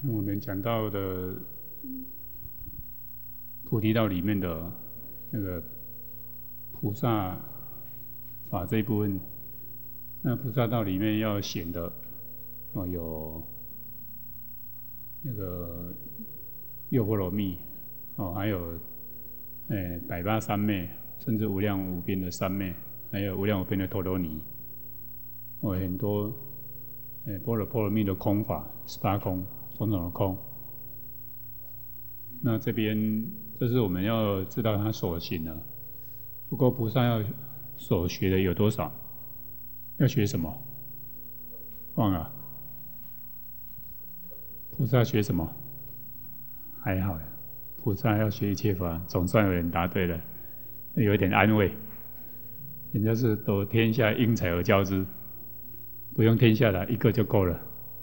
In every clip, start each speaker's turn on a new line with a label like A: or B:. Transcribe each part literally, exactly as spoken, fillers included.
A: 我们讲到的菩提道里面的那个菩萨法这一部分，那菩萨道里面要显的哦，有那个六波罗蜜哦，还有诶百八三昧，甚至无量无边的三昧，还有无量无边的陀罗尼，哦，很多诶般若波罗蜜的空法，十八空，种种的空。那这边这是我们要知道他所行的。不过菩萨要所学的有多少？要学什么？忘了。菩萨学什么？还好，菩萨要学一切法，总算有人答对了，有一点安慰。人家是得天下英才而教之，不用天下的一个就够了。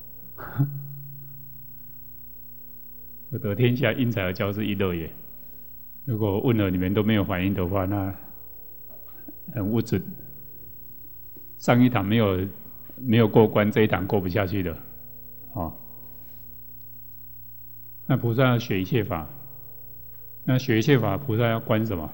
A: 得天下英才而教之，亦乐也。如果问了你们都没有反应的话，那很无准。上一堂没有没有过关，这一堂过不下去的，哦。那菩萨要学一切法，那学一切法，菩萨要观什么？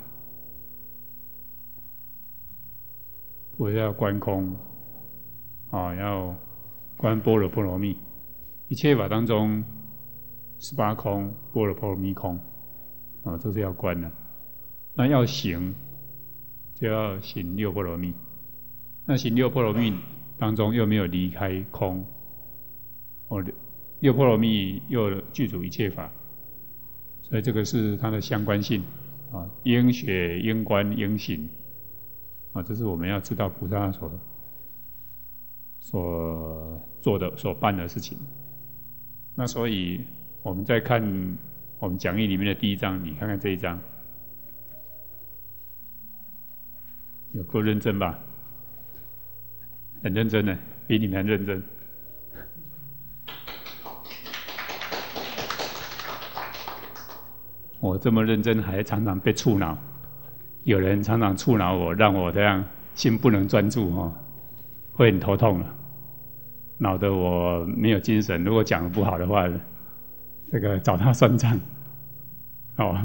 A: 菩萨要观空，啊、哦，要观般若波罗蜜。一切法当中，十八空，般若波罗蜜空，啊、哦，这是要观的。那要行，就要行六波罗蜜。那行六波罗蜜当中又没有离开空，哦，六波罗蜜又具足一切法，所以这个是它的相关性啊，应学、应观、应行啊，这是我们要知道菩萨所所做的、所办的事情。那所以我们再看我们讲义里面的第一章，你看看这一章，有够认真吧？很认真的，比你们还认真。我这么认真，还常常被触恼。有人常常触恼我，让我这样心不能专注哦，会很头痛了，恼得我没有精神。如果讲得不好的话，这个找他算账哦。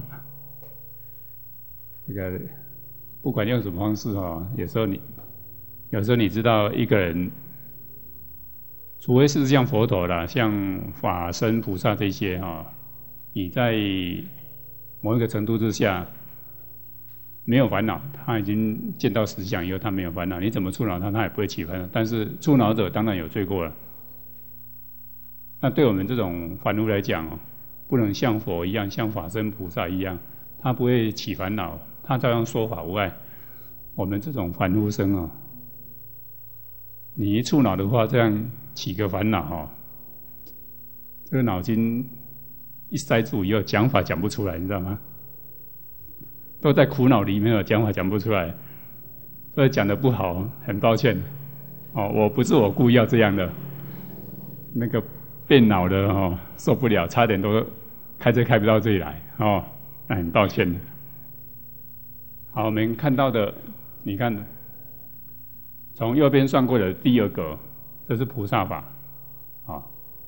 A: 这个不管用什么方式哦，有时候你有时候你知道一个人，除非是像佛陀啦，像法身菩萨这些哈，你在某一个程度之下没有烦恼，他已经见到实相以后，他没有烦恼，你怎么触恼他，他也不会起烦恼。但是触恼者当然有罪过了。那对我们这种凡夫来讲，不能像佛一样，像法身菩萨一样，他不会起烦恼，他照样说法无碍。我们这种凡夫生啊，你一触恼的话，这样起个烦恼哦，这个脑筋一塞住以后，讲法讲不出来，你知道吗？都在苦恼里面了，讲法讲不出来，所以讲得不好，很抱歉。哦，我不是我故意要这样的，那个变脑的哦，受不了，差点都开车开不到这里来哦，那很抱歉。好，我们看到的，你看，从右边算过的第二个，这是菩萨法，啊。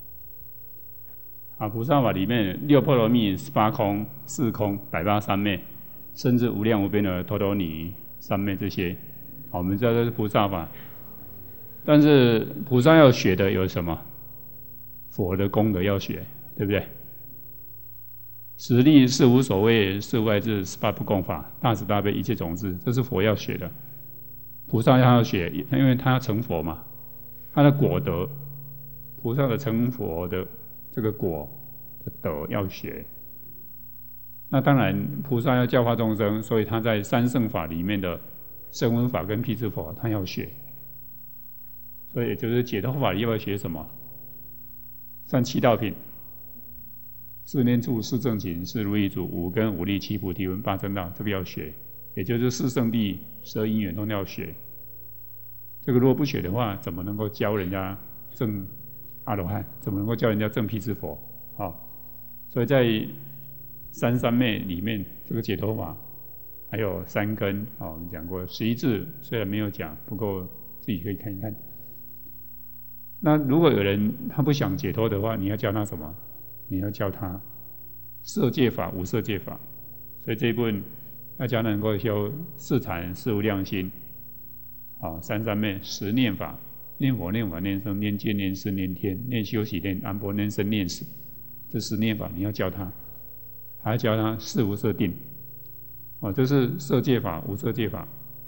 A: 啊，菩萨法里面六波罗蜜、十八空、四空、百八三昧，甚至无量无边的陀罗尼三昧这些，好，我们知道这是菩萨法。但是菩萨要学的有什么？佛的功德要学，对不对？实力是无所谓，是外智，十八不共法，大慈大悲一切种子，这是佛要学的。菩萨要学，因为他要成佛嘛，他的果德，菩萨的成佛的这个果的德要学。那当然，菩萨要教化众生，所以他在三圣法里面的声闻法跟辟支佛，他要学。所以也就是解脱法要不要学什么？三七道品、四念处、四正勤、四如意足、五根、五力、七菩提文、八正道，这个要学。也就是四圣谛、十二因缘都要学。这个如果不学的话，怎么能够教人家证阿罗汉？怎么能够教人家证辟支佛？好，所以在三三昧里面，这个解脱法还有三根，好，我们讲过十一字，虽然没有讲，不过自己可以看一看。那如果有人他不想解脱的话，你要教他什么？ 你要教他色界法、无色界法。所以这一部分要教他能够修四禅、四无量心，啊，三三昧、十念法，念佛、念法、念僧、念戒、念事、念天、念修习、念安般、念生、念死，这十念法你要教他，还要教他四无色定，哦，这是色界法、无色界法。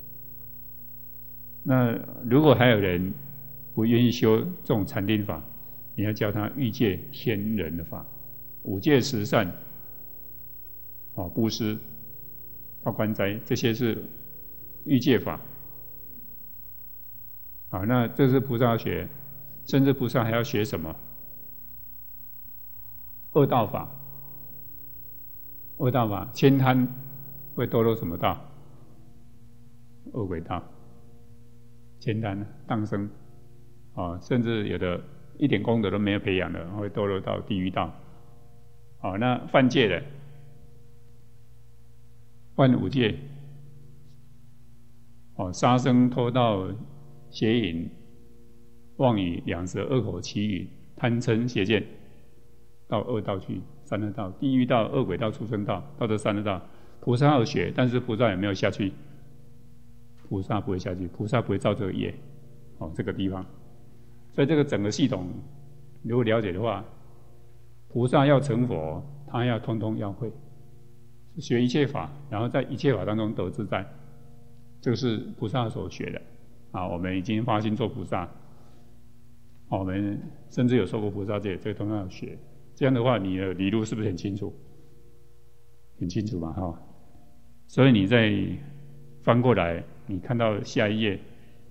A: 那如果还有人不愿意修这种禅定法，你要教他欲界天人的法，五戒十善，哦，布施、报观斋，这些是欲界法。好，那这是菩萨学，甚至菩萨还要学什么？恶道法。恶道法，悭贪会堕落什么道？恶鬼道。悭贪、荡生，啊，甚至有的一点功德都没有培养的，会堕落到地狱道。好，那犯戒的，犯五戒，哦，杀生、偷盗、邪淫、妄语、两舌、恶口、绮语、贪嗔、邪见，到恶道去，三恶道，地狱道、恶鬼道、畜生道，到这三恶道，菩萨要学，但是菩萨有没有下去？菩萨不会下去，菩萨不会造这个业，哦，这个地方，所以这个整个系统，如果了解的话，菩萨要成佛，他要通通要会，学一切法，然后在一切法当中得自在，这个是菩萨所学的。啊，我们已经发心做菩萨，我们甚至有受过菩萨戒，这个通通要学。这样的话，你的理路是不是很清楚？很清楚嘛，哈。所以你再翻过来，你看到下一页，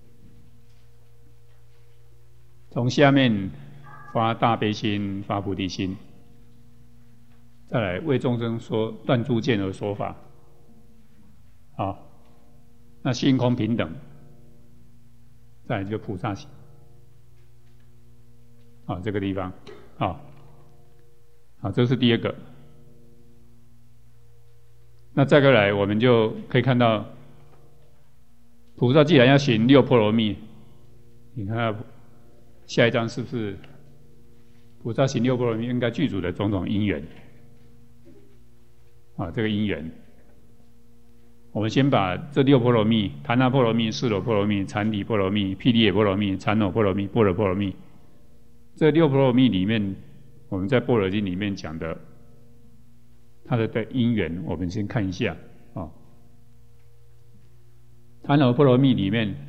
A: 从下面发大悲心，发菩提心，再来为众生说断诸见而说法。好，那性空平等，再来就菩萨行。好，这个地方，好，好，这是第二个。那再过来，我们就可以看到，菩萨既然要行六波罗蜜，你看下一章是不是菩萨行六波罗蜜应该具足的种种因缘？啊，这个因缘，我们先把这六波罗蜜：檀那波罗蜜、尸罗波罗蜜、禅体波罗蜜、毗梨耶波罗蜜、禅耨波罗蜜、般若波罗蜜。这六波罗蜜里面，我们在《般若经》里面讲的，它的的因缘，我们先看一下啊。檀那波罗蜜里面，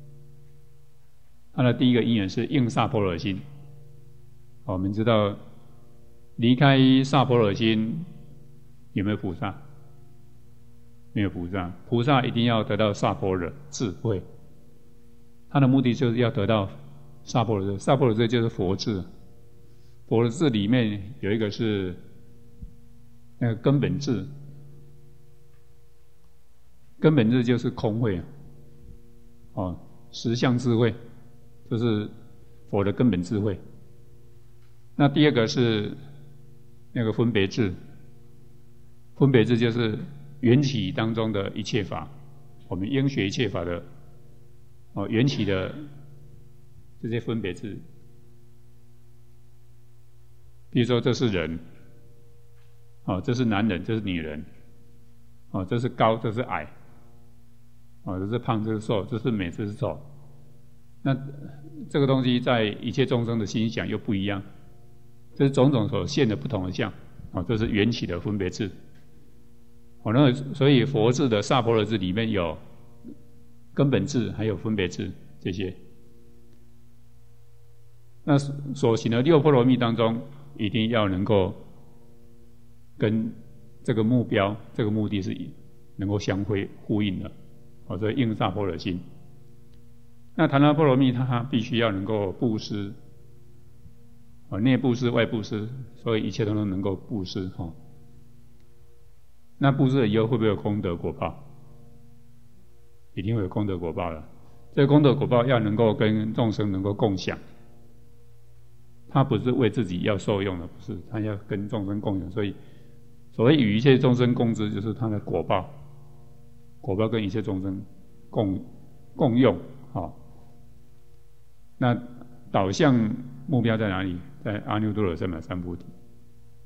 A: 它的第一个因缘是应萨婆罗心。我们知道，离开萨婆罗心，有没有菩萨？没有菩萨。菩萨一定要得到萨婆若智慧，他的目的就是要得到萨婆若智。萨婆若智就是佛智。佛的智里面有一个是那个根本智，根本智就是空慧啊，哦，实相智慧，这是佛的根本智慧。那第二个是那个分别智，分别智就是缘起当中的一切法，我们应学一切法的哦，缘起的这些分别智。比如说，这是人，哦，这是男人，这是女人，哦，这是高，这是矮，哦，这是胖，这是瘦，这是美，这是丑。那这个东西在一切众生的心想又不一样，这是种种所现的不同的相，哦，这是缘起的分别智。哦，那所以佛智的萨婆若智里面有根本智，还有分别智这些。那所行的六波罗蜜当中，一定要能够跟这个目标、这个目的是能够相辉呼应的，哦，所以应萨婆若心。那檀那波罗蜜它必须要能够布施，哦，内布施、外布施，所以一切都能够布施，哦。那布施了以后会不会有功德果报？一定会有功德果报的。这个功德果报要能够跟众生能够共享。他不是为自己要受用的，不是，他要跟众生共有。所以，所谓与一切众生共知，就是他的果报，果报跟一切众生共共用。好，那导向目标在哪里？在阿耨多罗三藐三菩提。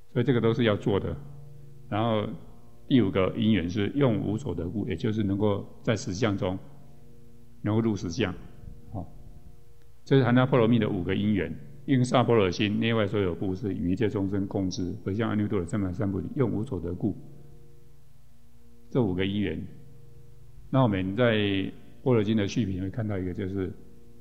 A: 所以这个都是要做的。然后第五个因缘是用无所得故，也就是能够在实相中能够入实相。好，这是含那波罗蜜的五个因缘。应萨般若心，内外所有布施，与一切众生共之，回向阿耨多罗三藐三菩提，用无所得故。这五个因缘。那我们在《般若经》的续品会看到一个，就是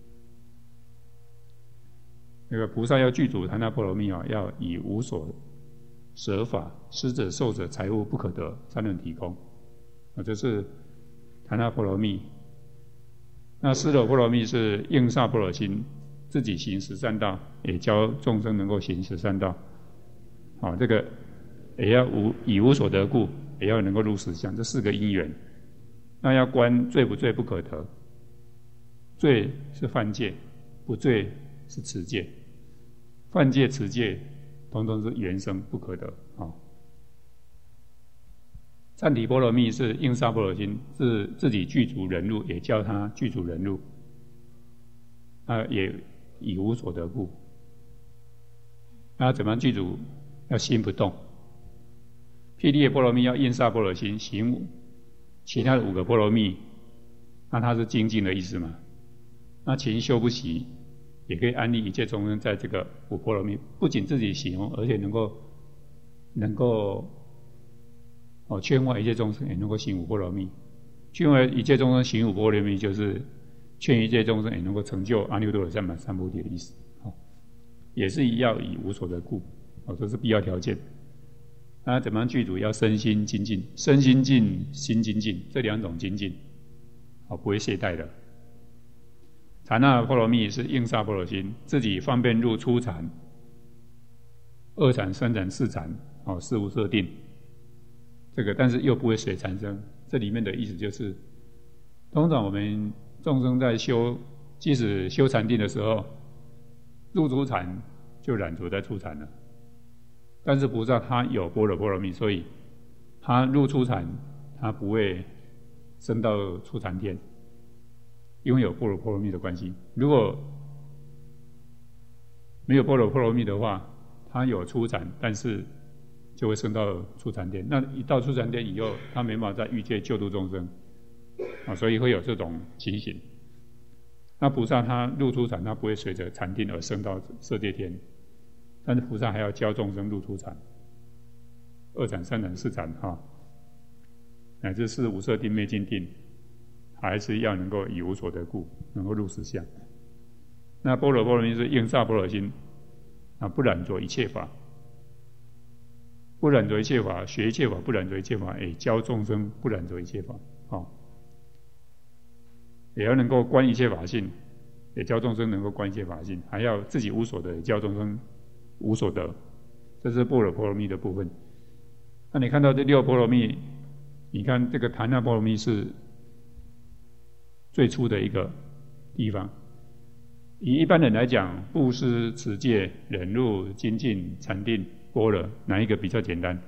A: 那个菩萨要具足含那波罗蜜啊，要以无所舍法，施者、受者、财物不可得，才能提供。啊，这是含那波罗蜜。那施罗波罗蜜是应萨般若心，自己行十善道，也教众生能够行十善道。好，这个也要无以无所得故，也要能够入实相，这四个因缘。那要观罪不罪不可得，罪是犯戒，不罪是持戒，犯戒持戒统统是缘生不可得。好，暂提波罗蜜是应萨般若心，是自己具足忍辱，也教他具足忍辱，啊，也以无所得故。那怎么样具足？要心不动。霹雳波罗蜜要应萨般若心，行其他的五个波罗蜜，那它是精进的意思嘛？那勤修不息，也可以安利一切众生在这个五波罗蜜，不仅自己行，而且能够能够哦劝化一切众生，也能够行五波罗蜜。劝化一切众生行五波罗蜜，就是劝一切众生也能够成就阿耨多罗三藐三菩提的意思。哦，也是要以无所得故，哦，这是必要条件。那怎么样具足？要身心精进，身心进，心精进，这两种精进，哦，不会懈怠的。禅那波罗蜜是应萨般若心，自己方便入初禅、二禅、三禅、四禅，哦，事无设定。这个，但是又不会随禅生。这里面的意思就是，通常我们众生在修，即使修禅定的时候，入初禅就染着在初禅了。但是菩萨他有般若波罗蜜，所以他入初禅，他不会升到初禅天，因为有般若波罗蜜的关系。如果没有般若波罗蜜的话，他有初禅，但是就会升到初禅天。那一到初禅天以后，他没办法在欲界救度众生啊，所以会有这种情形。那菩萨他入初禅，他不会随着禅定而升到色界天。但是菩萨还要教众生入初禅、二禅、三禅、四禅，哈，乃至是无色定、灭尽定，还是要能够以无所得故，能够入实相。那般若波罗蜜是应萨般若心，啊，不染着一切法，不染着一切法，学一切法，不染着一切法，哎，教众生不染着一切法，啊，也要能够观一切法性，也教众生能够观一切法性，还要自己无所得，也教众生无所得，这是般若波罗蜜的部分。那你看到这六波罗蜜，你看这个檀那波罗蜜是最初的一个地方。以一般人来讲，布施、持戒、忍辱、精进、禅定、般若，哪一个比较简单？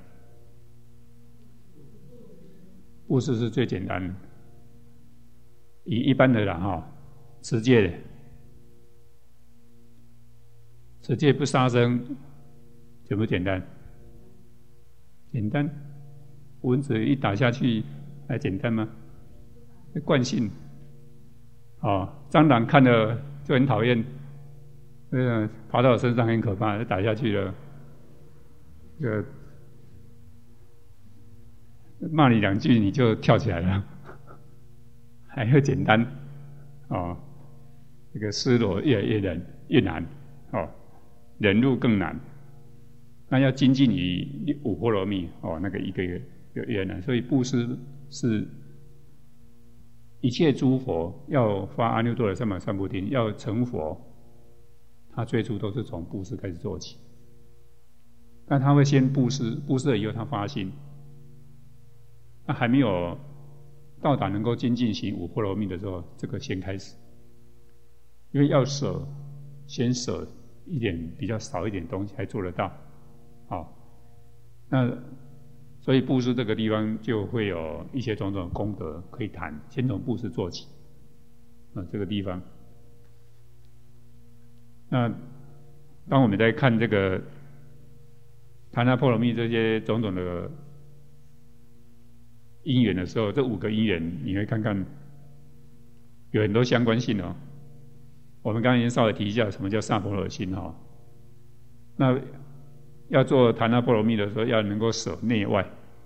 A: 布施是最简单的。以一般的人哈，持戒的。持戒不杀生，简不简单？简单。蚊子一打下去，还简单吗？惯性。哦，蟑螂看了就很讨厌，呃，爬到我身上很可怕，打下去了，这个骂你两句你就跳起来了，还要简单。哦，这个失落越来越难，越难。哦。忍辱更难，那要精进于五波罗蜜哦，那个一个越越难。所以布施是一切诸佛要发阿耨多罗三藐三菩提，要成佛，他最初都是从布施开始做起。但他会先布施，布施了以后他发心，那还没有到达能够精进行五波罗蜜的时候，这个先开始，因为要舍，先舍一点比较少一点东西还做得到，好，那所以布施这个地方就会有一些种种功德可以谈，先从布施做起，啊，这个地方。那当我们在看这个檀那波罗蜜这些种种的因缘的时候，这五个因缘你会看看有很多相关性哦。我们刚刚已经稍微提一下什么叫萨婆罗心哈、哦。那要做檀那波罗蜜的时候，要能够舍内外，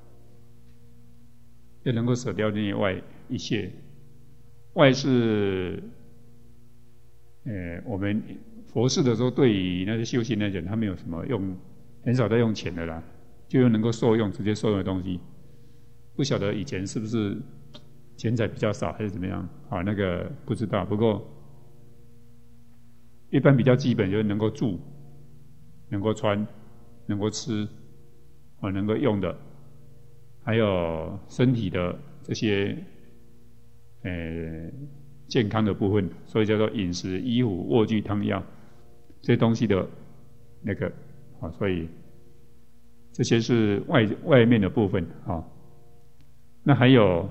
A: 要能够舍掉内外一切。外是，呃，我们佛事的时候，对于那些修行来讲，他没有什么用，很少在用钱的啦，就用能够受用、直接受用的东西。不晓得以前是不是钱财比较少，还是怎么样？啊，那个不知道。不过一般比较基本就是能够住、能够穿、能够吃，啊，能够用的，还有身体的这些。呃，健康的部分，所以叫做饮食、衣服、卧具、汤药这些东西的那个啊，所以这些是外外面的部分啊。那还有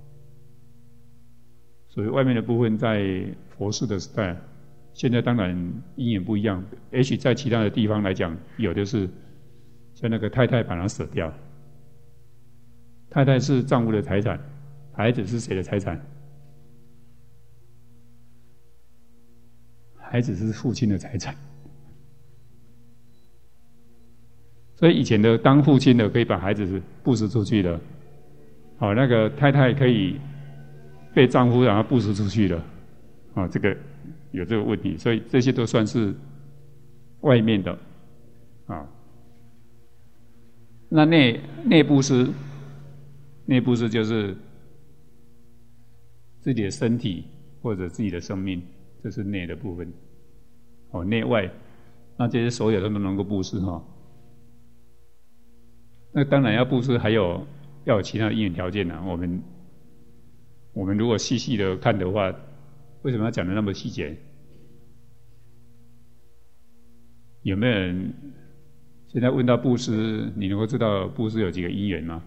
A: 所谓外面的部分，在佛事的时代，现在当然因缘不一样，也许在其他的地方来讲，有的是像那个太太把它舍掉，太太是丈夫的财产，孩子是谁的财产？孩子是父亲的财产，所以以前的当父亲的可以把孩子布施出去的，好，那个太太可以被丈夫让他布施出去的，啊，这个有这个问题，所以这些都算是外面的，啊，那内内布施，内布施就是自己的身体或者自己的生命。这是内的部分，哦，内外，那这些所有都能够布施哈。那当然要布施，还有要有其他的因缘条件呢。我们我们如果细细的看的话，为什么要讲的那么细节？有没有人现在问到布施，你能够知道布施有几个因缘吗？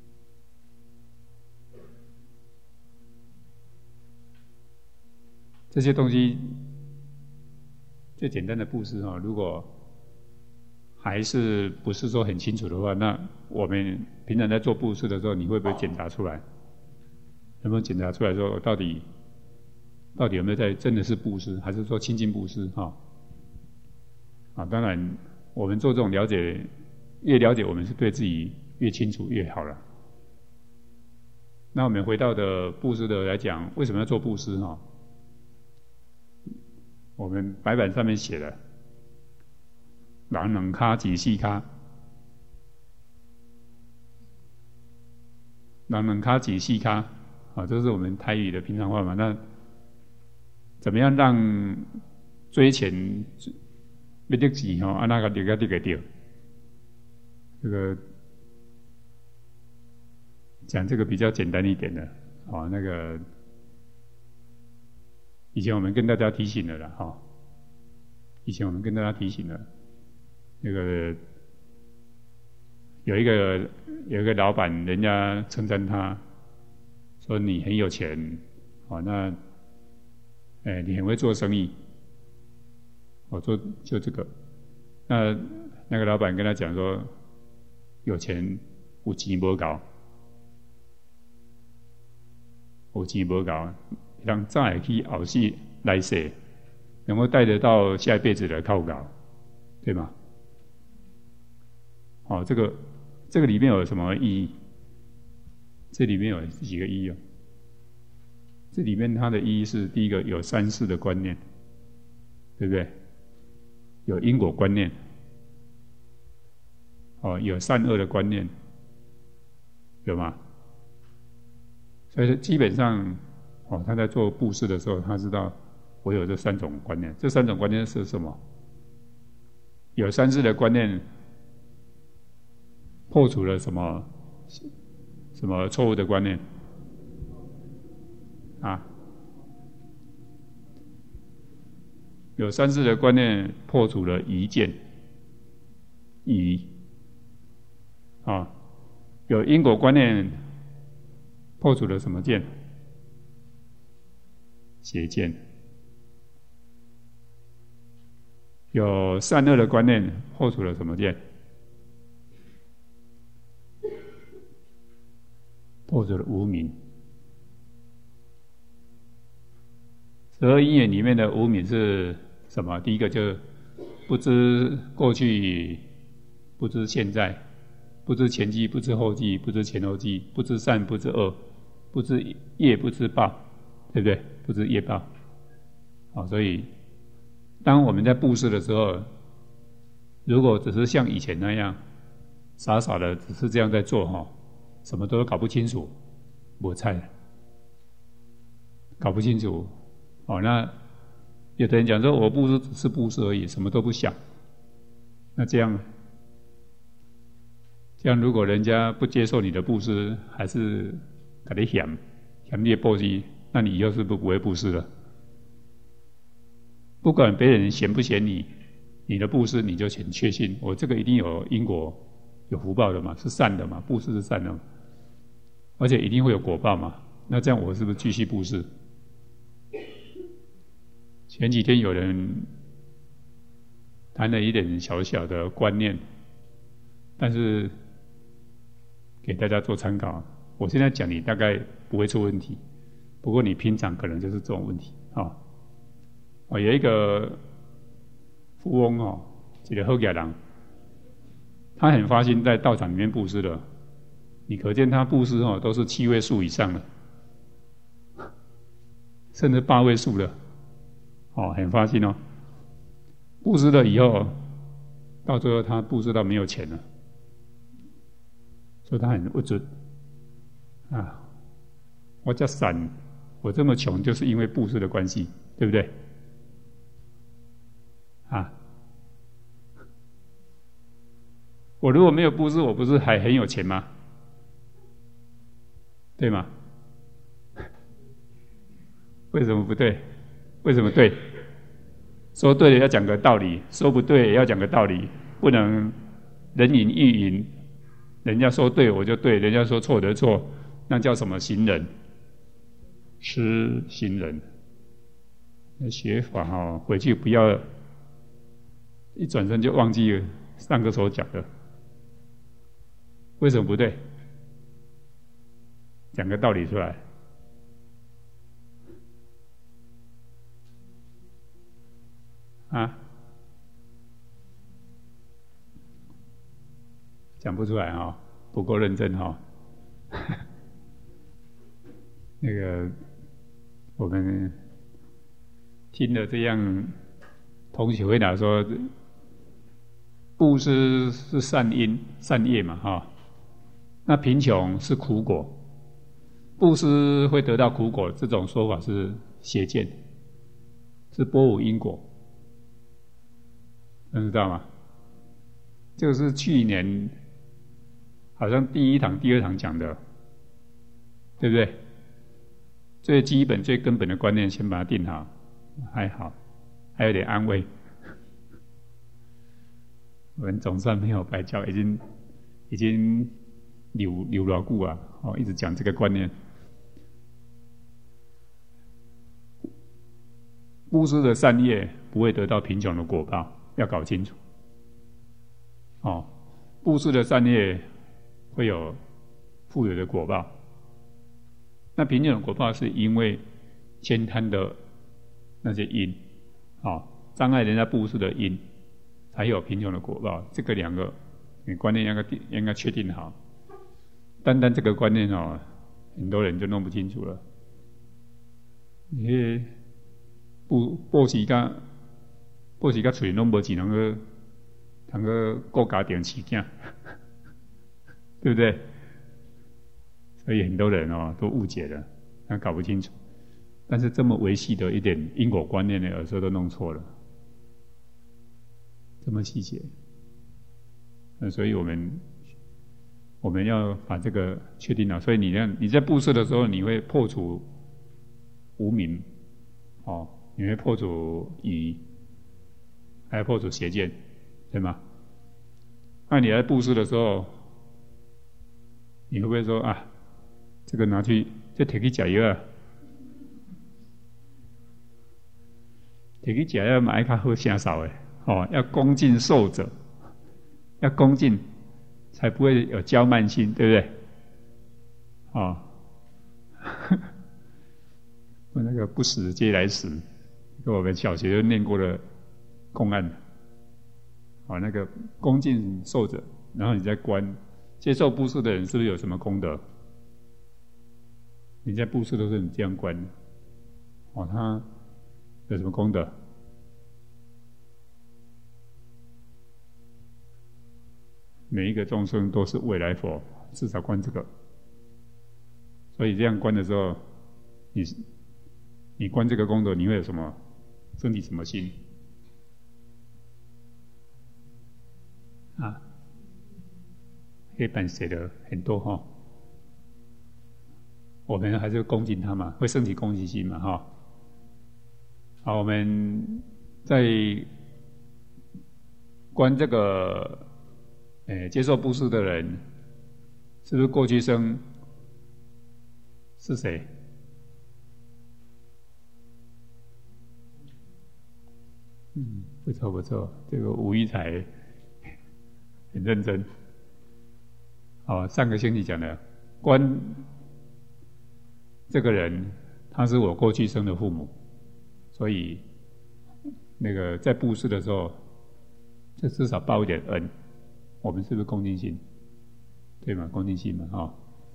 A: 这些东西最简单的布施哈，如果还是不是说很清楚的话，那我们平常在做布施的时候，你会不会检查出来？有没有检查出来说到底到底有没有在真的是布施，还是说亲近布施哈？啊，当然我们做这种了解，越了解我们是对自己越清楚越好了。那我们回到的布施的来讲，为什么要做布施哈？我们白板上面写的“人两脚一四脚”，人两脚一四脚，啊，这是我们台语的平常话嘛。那怎么样让追钱要得钱吼，啊那个得个得个掉？这个讲这个比较简单一点的，啊，那个。以前我们跟大家提醒了啦，哈。以前我们跟大家提醒了，那个有一个有一个老板，人家称赞他，说你很有钱，哦，那，哎，你很会做生意，我做就这个，那那个老板跟他讲说，有钱有钱无够，有钱无够。让早会去后世来世，能够带得到下一辈子的靠稿，对吗？哦，这个这个里面有什么意义？这里面有几个意义哦。这里面它的意义是：第一个有三世的观念，对不对？有因果观念，哦，有善恶的观念，有吗？所以基本上。哦，他在做布施的时候，他知道我有这三种观念。这三种观念是什么？有三世的观念，破除了什么什么错误的观念？啊，有三世的观念破除了疑见，疑啊，有因果观念破除了什么见？邪见，有善恶的观念，破除了什么见？ 破除了无明。十二因缘里面的无明是什么？第一个就是不知过去，不知现在，不知前际，不知后际，不知前后际，不知善，不知恶，不知业，不知报，对不对？不知业报。好，所以当我们在布施的时候，如果只是像以前那样傻傻的只是这样在做哈，什么都搞不清楚，没菜，搞不清楚。哦，那有的人讲说，我布施只是布施而已，什么都不想。那这样，这样如果人家不接受你的布施，还是给你嫌嫌你的布施，那你以后是不是不会布施了？不管别人嫌不嫌你，你的布施你就很确信，我这个一定有因果、有福报的嘛，是善的嘛，布施是善的嘛，而且一定会有果报嘛。那这样我是不是继续布施？前几天有人谈了一点小小的观念，但是给大家做参考。我现在讲你大概不会出问题，不过你平常可能就是这种问题啊。哦，有一个富翁哦，一个好家人，他很发心在道场里面布施的，你可见他布施哦都是七位数以上的，甚至八位数的。哦，很发心哦。布施了以后，到最后他布施到没有钱了，所以他很不准啊！我叫散，我这么穷，就是因为布施的关系，对不对？啊！我如果没有布施，我不是还很有钱吗？对吗？为什么不对？为什么对？说对了要讲个道理，说不对也要讲个道理，不能人云亦云。人家说对我就对，人家说错就错，那叫什么行人？痴行人。那学法哦，回去不要一转身就忘记了上个所讲的。为什么不对？讲个道理出来。啊，讲不出来哈、哦，不够认真哈、哦。那个我们听了这样，同学回答说，布施是善因善业嘛哈、哦，那贫穷是苦果，布施会得到苦果，这种说法是邪见，是波无因果。知道吗？这个是去年好像第一堂、第二堂讲的，对不对？最基本、最根本的观念，先把它定好，还好，还有点安慰。我们总算没有白教，已经已经留留牢固啊！哦，一直讲这个观念。布施的善业不会得到贫穷的果报。要搞清楚，哦，布施的善业会有富有的果报，那贫穷的果报是因为先贪的那些因，哦，障碍人家布施的因，才有贫穷的果报。这个两个你观念应该应该确定好，单单这个观念哦，很多人就弄不清楚了。你布布施甲布施甲嘴拢无钱，能够能够顾家庭饲囝，对不对？所以很多人哦都误解了，他搞不清楚。但是这么微细的一点因果观念呢，有时候都弄错了，这么细节。那所以我们我们要把这个确定了。所以你呢，你在布施的时候，你会破除无明，哦，你会破除疑。还要破除邪见，对吗？那你在布施的时候，你会不会说啊，这个拿去就摕去食药啊？摕去食药嘛爱较好声扫的，哦，要恭敬受者，要恭敬，才不会有骄慢心，对不对？ 啊，我那个不死皆来死，跟我们小学就念过的公案。啊，那个恭敬受者，然后你再观，接受布施的人是不是有什么功德？你在布施都是你这样观，哦，他有什么功德？每一个众生都是未来佛，至少观这个。所以这样观的时候，你你观这个功德，你会有什么？升起什么心？啊，黑板写的很多哈，我们还是恭敬他嘛，会升起恭敬心嘛哈。好，我们在观这个，诶，接受布施的人，是不是过去生是谁？嗯，不错不错，这个吴一才很认真。哦，上个星期讲的，观这个人，他是我过去生的父母，所以那个在布施的时候，这至少报一点恩。我们是不是恭敬心？对吗？恭敬心嘛，哈、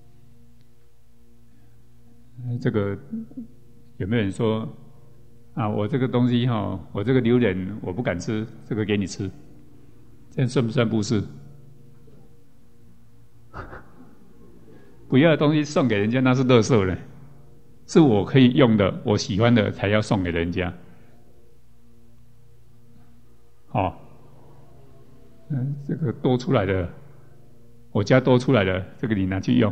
A: 哦。这个有没有人说啊？我这个东西哈、哦，我这个榴莲我不敢吃，这个给你吃，这样算不算布施？不要的东西送给人家，那是垃圾了。是我可以用的，我喜欢的才要送给人家。哦，嗯，这个多出来的，我家多出来的，这个你拿去用，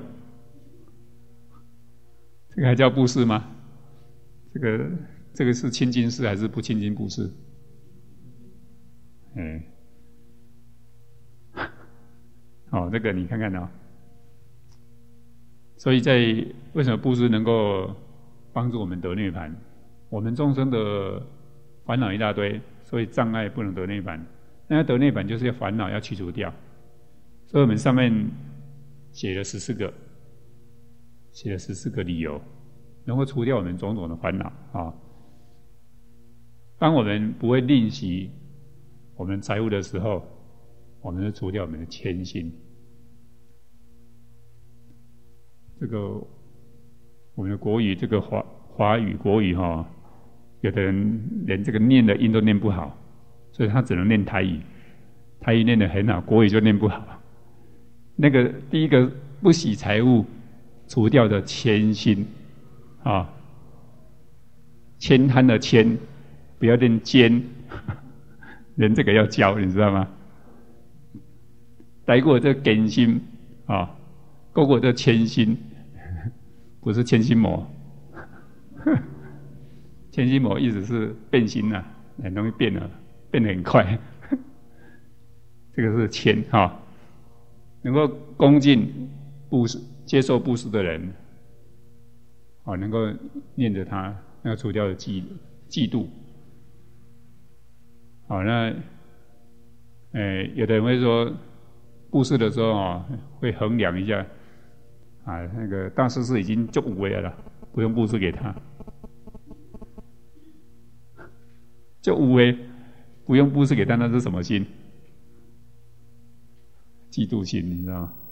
A: 这个还叫布施吗？这个这个是亲近施还是不亲近布施？哎，哦，这个你看看哦。所以在为什么布施能够帮助我们得涅槃？我们众生的烦恼一大堆，所以障碍不能得涅槃。那要得涅槃，就是要烦恼要去除掉。所以我们上面写了十四个，写了十四个理由，能够除掉我们种种的烦恼啊。当我们不会吝惜我们财物的时候，我们就除掉我们的谦心。这个我们的国语，这个华华语国语哈、哦，有的人连这个念的音都念不好，所以他只能念台语。台语念得很好，国语就念不好。那个第一个不喜财物，除掉的谦心啊，谦贪的谦，不要念奸，人这个要教，你知道吗？来过这根心啊，过过这谦心。不是谦心魔，谦心魔意思是变心啊，很容易变了，变得很快。这个是谦哈、哦，能够恭敬布施、接受布施的人，哦，能够念着他，那个除掉的嫉嫉妒。好、哦，那，呃，有的人会说，布施的时候啊、哦，会衡量一下。啊，那个大师是已经足有为了，不用布施给他，足有为，不用布施给他，那是什么心？嫉妒心，你知道吗？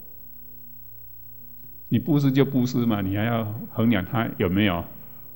A: 你布施就布施嘛，你还要衡量他有没有，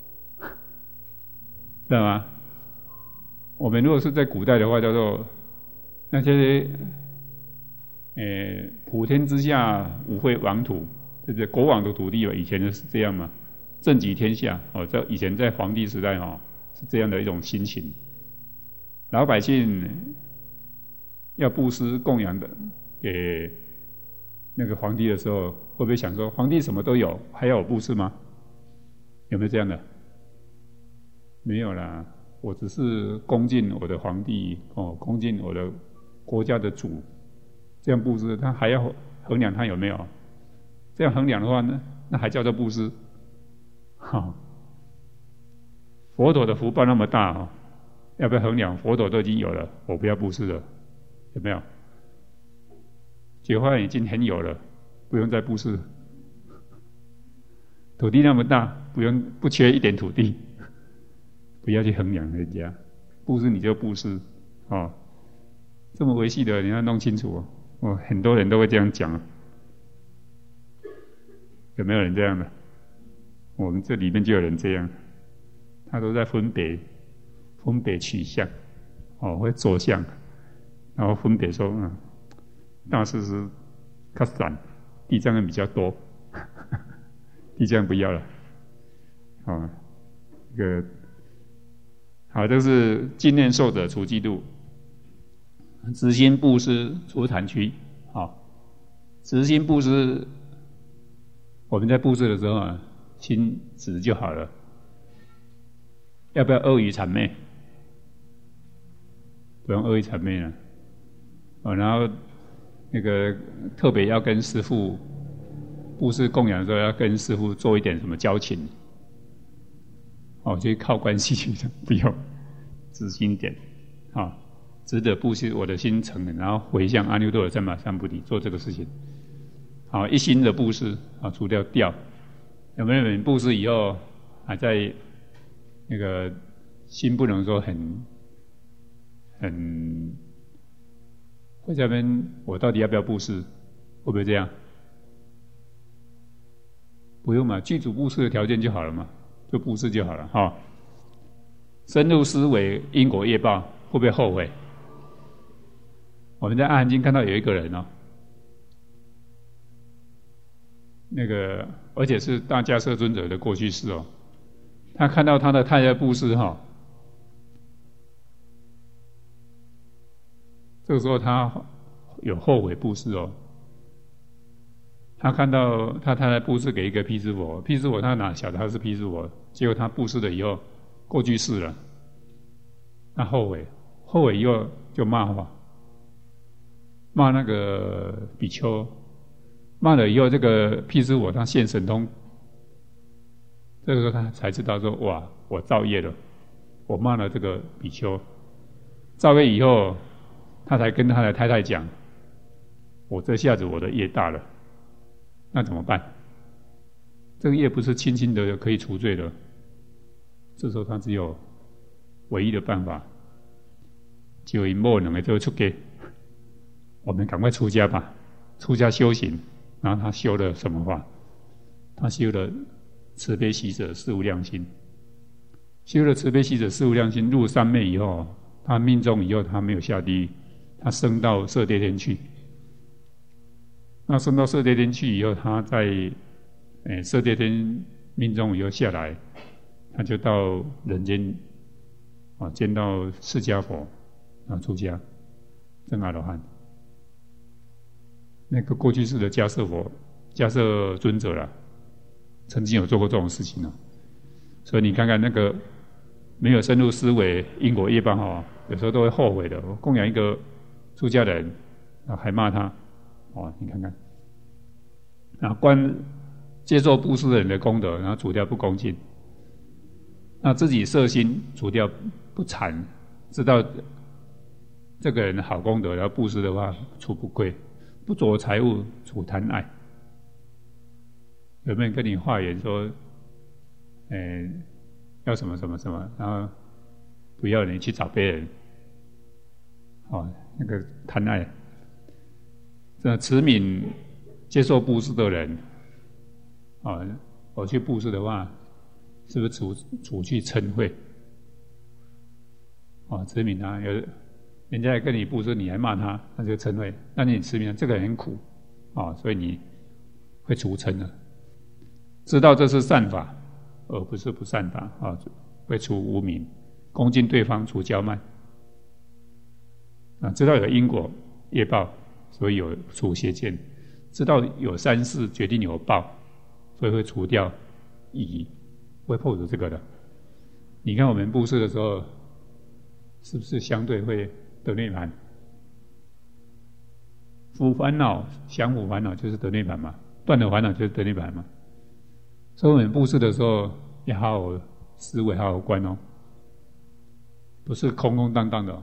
A: 知道吗？我们如果是在古代的话，叫做那些，呃，普天之下无非王土。对不对？国王的土地嘛，以前就是这样嘛，政极天下哦，在以前在皇帝时代哦，是这样的一种心情。老百姓要布施供养的给那个皇帝的时候，会不会想说，皇帝什么都有，还要我布施吗？有没有这样的？没有啦，我只是恭敬我的皇帝哦，恭敬我的国家的主，这样布施，他还要衡量他有没有？这样衡量的话呢，那还叫做布施。好，佛陀的福报那么大哦，要不要衡量？佛陀都已经有了，我不要布施了，有没有？觉幻已经很有了，不用再布施。 土地那么大，不用不缺一点土地，不要去衡量人家。布施你就布施，哦，这么维系的你要弄清楚哦。哦，很多人都会这样讲，有没有人这样的？我们这里面就有人这样，他都在分别分别取向，哦，会着相，然后分别说，嗯，大师是较散，地藏人比较多，地藏不要了，哦，这个好，这是净念受者除嫉妒，直心布施除贪区，好，直心布施，我们在布施的时候啊，心直就好了，要不要阿谀谄媚？不用阿谀谄媚了，哦，然后那个特别要跟师父布施供养的时候，要跟师父做一点什么交情，哦，就靠关系去的，不用，直心一点，好，值得布施我的心诚恳，然后回向阿耨多罗三藐三菩提，做这个事情，好，一心的布施，啊，除掉掉，有没有人布施以后还在那个心不能说很很会在那边，我到底要不要布施？会不会这样？不用嘛，具足布施的条件就好了嘛，就布施就好了哈。深入思维因果业报，会不会后悔？我们在《阿含经》看到有一个人哦，那个而且是大迦叶尊者的过去世哦，他看到他的太太布施哈，这个时候他有后悔布施哦。他看到他太太布施给一个毗湿佛，毗湿佛他哪晓得他是毗湿佛？结果他布施了以后过去世了，他后悔，后悔以后就骂话，骂那个比丘，骂了以后这个毗湿佛他现神通，这个时候他才知道说哇，我造业了，我骂了这个比丘，造业以后他才跟他的太太讲，我这下子我的业大了。那怎么办？这个业不是轻轻的可以除罪的，这时候他只有唯一的办法，就以莫能的就出家，我们赶快出家吧，出家修行。然后他修了什么法？他修了慈悲喜舍四无量心，修了慈悲喜舍四无量心，入三昧以后，他命中以后他没有下地狱，他升到色界天去。那升到色界天去以后，他在诶色界天命中以后下来，他就到人间啊，见到释迦佛啊，出家证阿罗汉。那个过去世的迦叶佛、迦叶尊者啦，曾经有做过这种事情哦。所以你看看那个没有深入思维因果业报哈，有时候都会后悔的。我供养一个出家人，啊还骂他。哦，你看看，然后观接受布施的人的功德，然后除掉不恭敬，那自己摄心除掉不惭，知道这个人好功德，然后布施的话除不贵，不着财物除贪爱。有没有人跟你化缘说，呃，要什么什么什么，然后不要你去找别人？哦，那个贪爱。这慈悯接受布施的人，啊，我去布施的话，是不是除除去嗔恚？啊，慈悯他，有人家跟你布施，你还骂他，那就嗔恚。那你慈悯他，这个人很苦，啊，所以你会除嗔的。知道这是善法，而不是不善法，啊，会除无明，恭敬对方，除骄慢。啊，知道有因果业报。所以有除邪见，知道有三世决定有报，所以会除掉疑，会破除这个的。你看我们布施的时候，是不是相对会得涅槃？伏烦恼、降伏烦恼就是得涅槃嘛，断了烦恼就是得涅槃嘛。所以我们布施的时候要好好思维，好好观哦，不是空空荡荡的哦。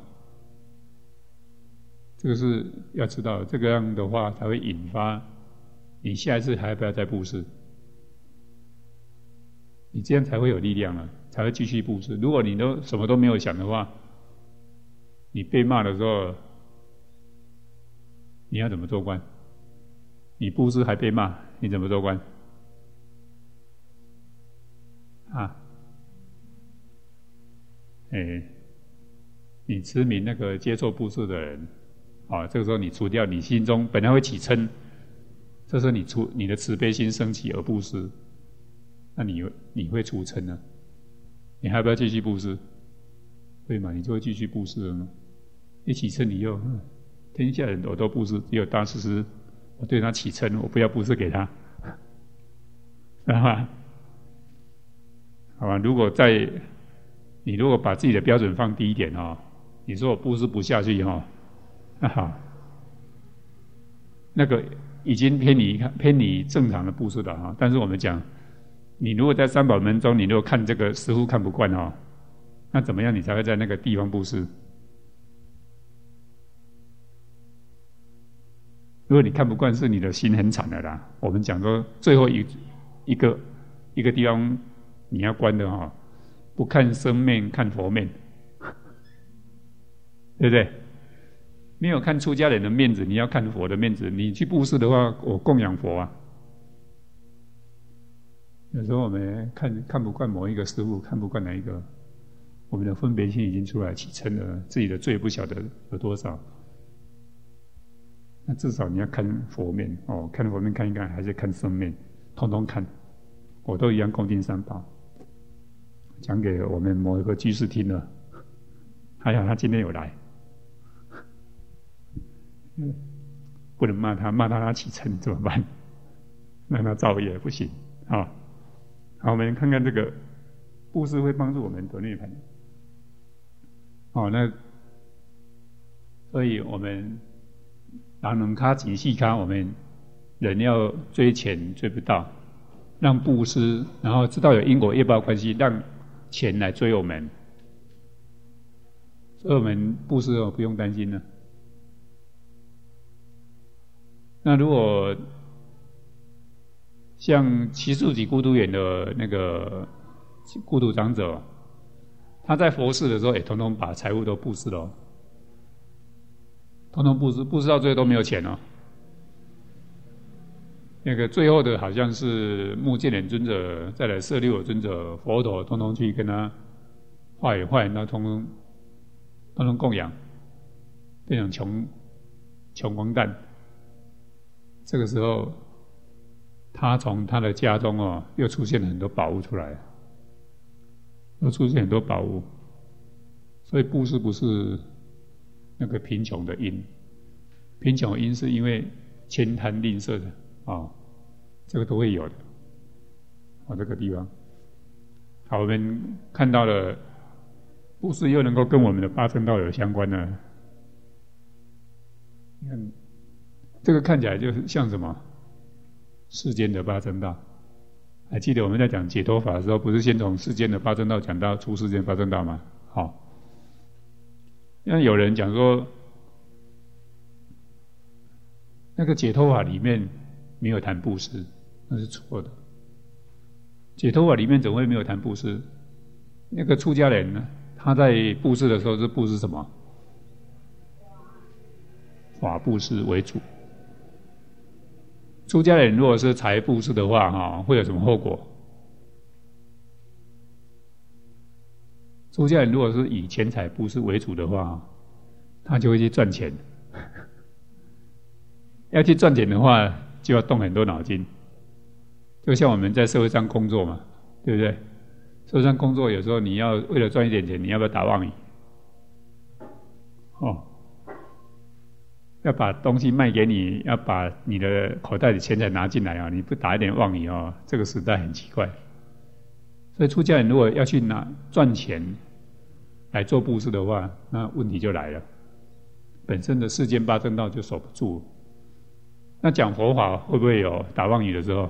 A: 这个是要知道，这个样的话才会引发你下一次还要不要再布施。 你这样才会有力量啊，才会继续布施。如果你都什么都没有想的话，你被骂的时候，你要怎么做官？你布施还被骂，你怎么做官？啊，哎，你持名那个接受布施的人，啊，这个时候你除掉你心中本来会起嗔，这时候你除你的慈悲心升起而布施，那你你会除嗔呢？你还要不要继续布施？会嘛？你就会继续布施了吗？一起嗔你又，嗯，天下人我都布施，只有大师师我对他起嗔，我不要布施给他，知道吗？好吧，如果在你如果把自己的标准放低一点哦，你说我布施不下去哦，那好，那个已经偏离偏离正常的布施了哈。但是我们讲，你如果在三宝门中，你如果看这个师父看不惯哦，那怎么样你才会在那个地方布施？如果你看不惯，是你的心很惨的啦。我们讲说最后一一个一个地方。你要关的哈，不看生面，看佛面，对不对？没有看出家人的面子，你要看佛的面子。你去布施的话，我供养佛啊。有时候我们看看不惯某一个师父，看不惯哪一个，我们的分别心已经出来起嗔了，自己的罪不晓得有多少。那至少你要看佛面哦，看佛面看一看，还是看生面，通通看，我都一样恭敬三宝。讲给我们某一个居士听了，还好他今天有来，不能骂他，骂他他起嗔怎么办？让他造业不行啊！好，我们看看这个布施会帮助我们得涅槃。好，那所以我们人能卡几细卡，我们人要追钱追不到，让布施，然后知道有因果业报关系，让钱来追我们，所以我们布施哦不用担心了。那如果像七树级孤独园的那个孤独长者，他在佛事的时候也统统把财物都布施了，统统布施，布施到最后都没有钱哦。那个最后的好像是目犍连尊者，再来舍利弗尊者、佛陀，通通去跟他化缘，化缘到通通通通供养，变成穷穷光蛋。这个时候，他从他的家中哦，又出现了很多宝物出来，又出现很多宝物。所以布施不是那个贫穷的因，贫穷的因是因为悭贪吝啬的。哦，这个都会有的。哦，这个地方，好，我们看到了布施又能够跟我们的八正道有相关呢。你看，这个看起来就是像什么？世间的八正道。还记得我们在讲解脱法的时候，不是先从世间的八正道讲到出世间八正道吗？好、哦，因为有人讲说，那个解脱法里面没有谈布施，那是错的。解脱法里面怎么会没有谈布施？那个出家人呢，他在布施的时候是布施什么？法布施为主。出家人如果是财布施的话，哈，会有什么后果？出家人如果是以钱财布施为主的话，他就会去赚钱。要去赚钱的话，就要动很多脑筋。就像我们在社会上工作嘛，对不对？社会上工作有时候你要为了赚一点钱，你要不要打妄语？哦，要把东西卖给你，要把你的口袋里钱财拿进来啊！你不打一点妄语哦，这个时代很奇怪。所以出家人如果要去拿赚钱来做布施的话，那问题就来了，本身的世间八正道就守不住。那讲佛法会不会有打妄语的时候？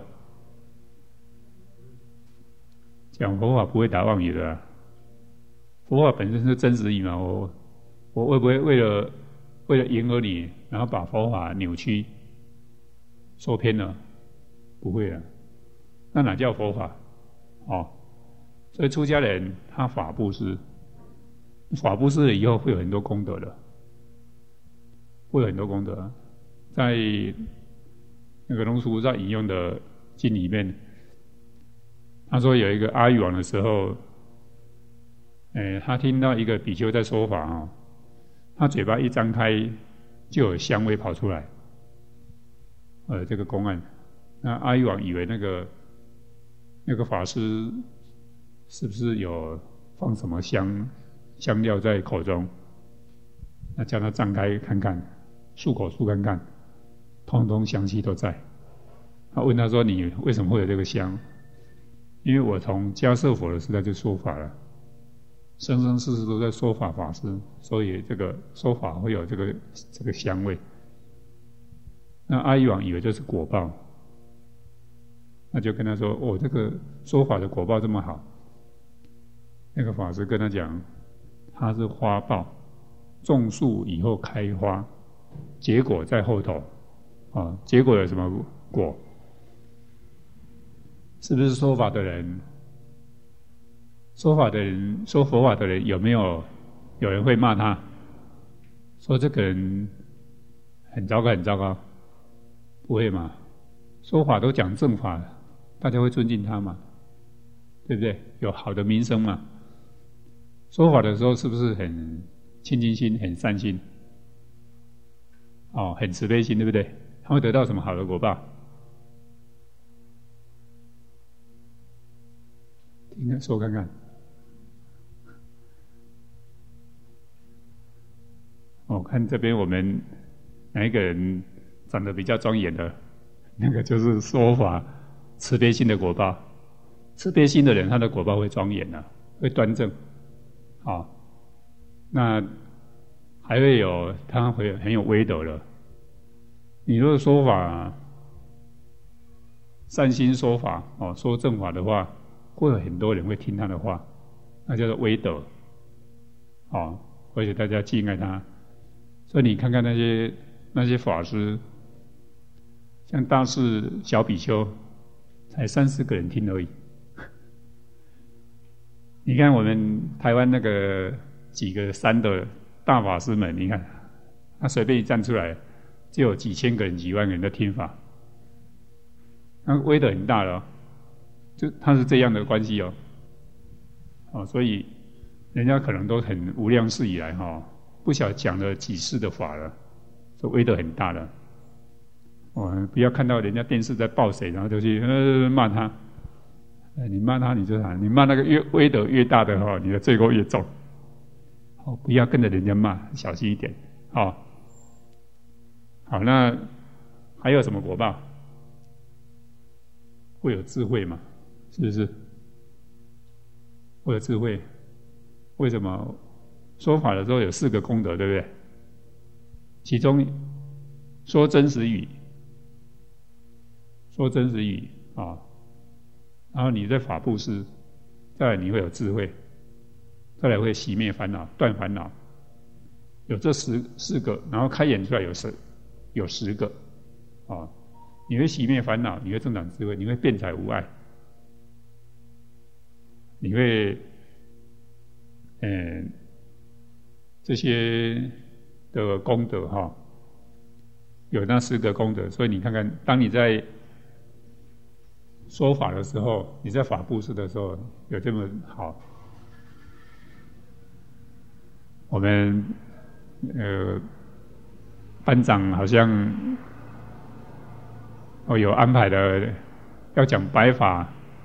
A: 讲佛法不会打妄语的、啊，佛法本身是真实语嘛。我我会不会为了为了迎合你，然后把佛法扭曲、说偏了？不会啊，那哪叫佛法？哦， 所以出家人他法布施，法布施了以后会有很多功德的，会有很多功德。在那个龙树菩萨引用的经里面，他说有一个阿育王的时候，哎，他听到一个比丘在说法哦，他嘴巴一张开，就有香味跑出来。呃，这个公案，那阿育王以为那个那个法师是不是有放什么香香料在口中？那叫他张开看看，漱口漱看看，通通香气都在。他问他说：“你为什么会有这个香？”因为我从迦叶佛的时代就说法了，生生世世都在说法法师，所以这个说法会有这个这个香味。那阿育王以为这是果报，那就跟他说：“哦，这个说法的果报这么好。”那个法师跟他讲，它是花报，种树以后开花，结果在后头。啊，结果有什么果？是不是说法的人？说法的人，说佛法的人，有没有有人会骂他，说这个人很糟糕，很糟糕？不会嘛？说法都讲正法，大家会尊敬他嘛？对不对？有好的名声嘛？说法的时候是不是很清净心、很善心？哦，很慈悲心，对不对？他会得到什么好的果报？听他说看看。我看这边我们哪一个人长得比较庄严的，那个就是说法慈悲心的果报。慈悲心的人，他的果报会庄严啊，会端正。好，那还会有他会很有威德了。你如果说法善心说法哦，说正法的话，会有很多人会听他的话，那叫做威德。哦，而且大家敬爱他。所以你看看那些那些法师，像大士小比丘，才三四个人听而已。你看我们台湾那个几个山的大法师们，你看他随便一站出来，就有几千个人、几万个人的听法，那威德很大了哦，就他是这样的关系哦。哦，所以人家可能都很无量世以来哈、哦，不晓得讲了几世的法了，所以威德很大了。哦，不要看到人家电视在报谁，然后就去呃骂他。哎，你骂他，你就喊你骂那个越威德越大的哈、哦，你的罪过越重。哦，不要跟着人家骂，小心一点。哦，好，那还有什么果报？会有智慧嘛？是不是？会有智慧。为什么？说法的时候有四个功德，对不对？其中说真实语，说真实语啊，然后你在法布施，再来你会有智慧，再来会熄灭烦恼、断烦恼，有这十四个，然后开演出来有十有十个啊，你会熄灭烦恼，你会增长智慧，你会辩才无碍，你会嗯。这些的功德哈，有那四个功德，所以你看看，当你在说法的时候，你在法布施的时候，有这么好。我们呃班长好像哦有安排的，要讲白法，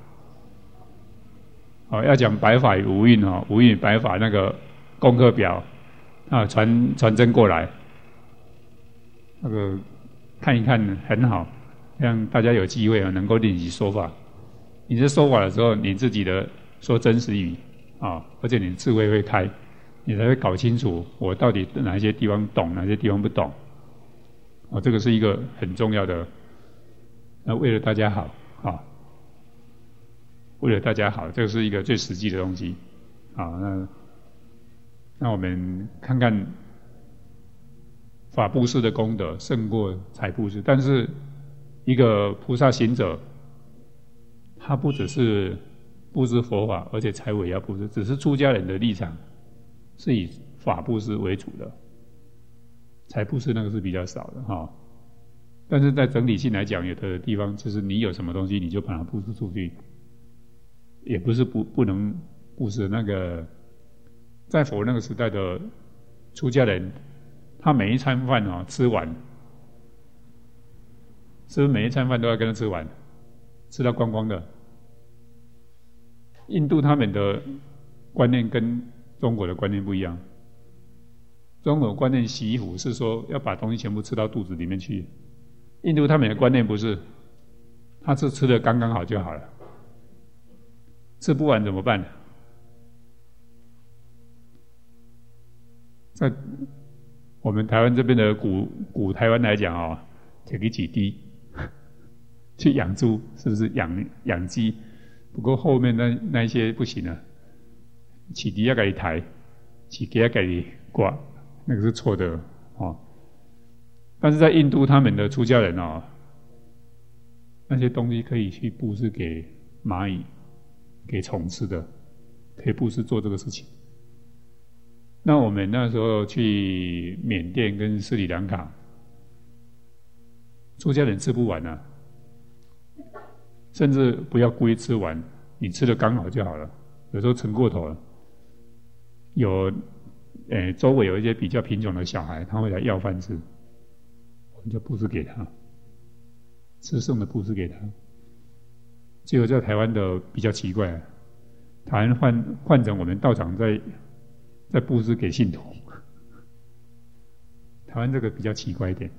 A: 哦要讲白法与无蕴哦，无蕴与白法那个功课表。啊，传传真过来，那个看一看很好，让大家有机会啊，能够练习说法。你在说法的时候，你自己的说真实语啊，而且你的智慧会开，你才会搞清楚我到底哪些地方懂，哪些地方不懂。啊，这个是一个很重要的。那为了大家好啊，为了大家好，这个是一个最实际的东西。啊，那。那我们看看法布施的功德胜过财布施，但是一个菩萨行者，他不只是布施佛法，而且财物也要布施，只是出家人的立场是以法布施为主的，财布施那个是比较少的哈。但是在整体性来讲，有的地方就是你有什么东西你就把它布施出去，也不是不不能布施。那个在佛那个时代的出家人，他每一餐饭啊吃完，是不是每一餐饭都要跟他吃完，吃到光光的？印度他们的观念跟中国的观念不一样，中国观念习俗是说要把东西全部吃到肚子里面去，印度他们的观念不是，他是吃的刚刚好就好了，吃不完怎么办？在我们台湾这边的古古台湾来讲哦，摕去几滴去养猪，是不是养养鸡？不过后面那那一些不行啊，起底要给你抬，起给要给你挂，那个是错的哦。但是在印度他们的出家人哦，那些东西可以去布施给蚂蚁、给虫吃的，可以布施做这个事情。那我们那时候去缅甸跟斯里兰卡，出家人吃不完啊，甚至不要故意吃完，你吃的刚好就好了。有时候盛过头了，有诶周围有一些比较贫穷的小孩，他会来要饭吃，我们就布施给他，吃剩的布施给他。结果在台湾的比较奇怪，台湾换换成我们道场在在布施给信徒，台湾这个比较奇怪一点，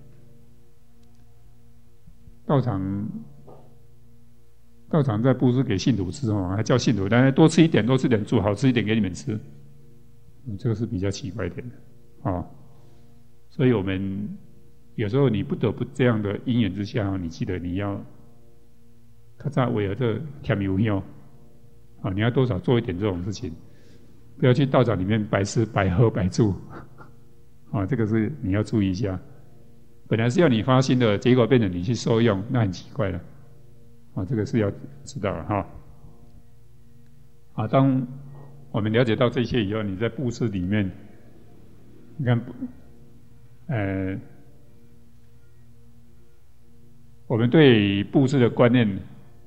A: 道场道场在布施给信徒吃哦，还叫信徒大家多吃一点，多吃点，煮好吃一点给你们吃，嗯、这个是比较奇怪一点的哦。所以我们有时候你不得不这样的因缘之下，你记得你要较早为了这添油香啊，你要多少做一点这种事情。不要去道场里面白吃白喝白住，啊，这个是你要注意一下。本来是要你发心的，结果变成你去受用，那很奇怪了。啊，这个是要知道了哈。啊，当我们了解到这些以后，你在布施里面，你看，呃，我们对布施的观念。